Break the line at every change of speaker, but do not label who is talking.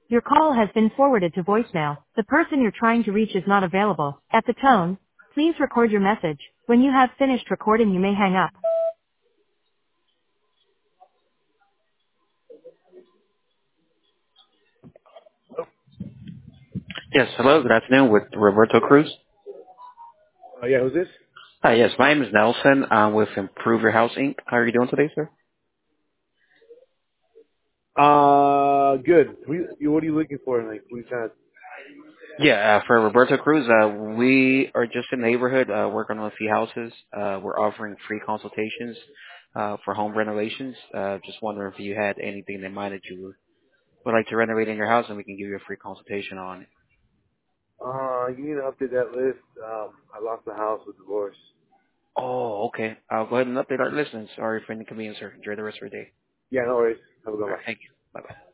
Your call has been forwarded to voicemail. The person you're trying to reach is not available. At the tone, please record your message. When you have finished recording, you may hang up.
Yes, hello, good afternoon with Roberto Cruz.
Yeah, who's this?
Hi, yes, my name is Nelson. I'm with Improve Your House Inc. How are you doing today, sir?
Good. What are you looking for? Like, we kind of.
Yeah, for Roberto Cruz, we are just in the neighborhood, working on a few houses. We're offering free consultations for home renovations. Just wondering if you had anything in mind that you would like to renovate in your house, and we can give you a free consultation on it.
You need to update that list. I lost the house with divorce.
Oh, okay. I'll go ahead and update our listeners. Sorry for the inconvenience, sir. Enjoy the rest of your day.
Yeah, no worries. Have a good
All
one.
right, thank you. Bye-bye.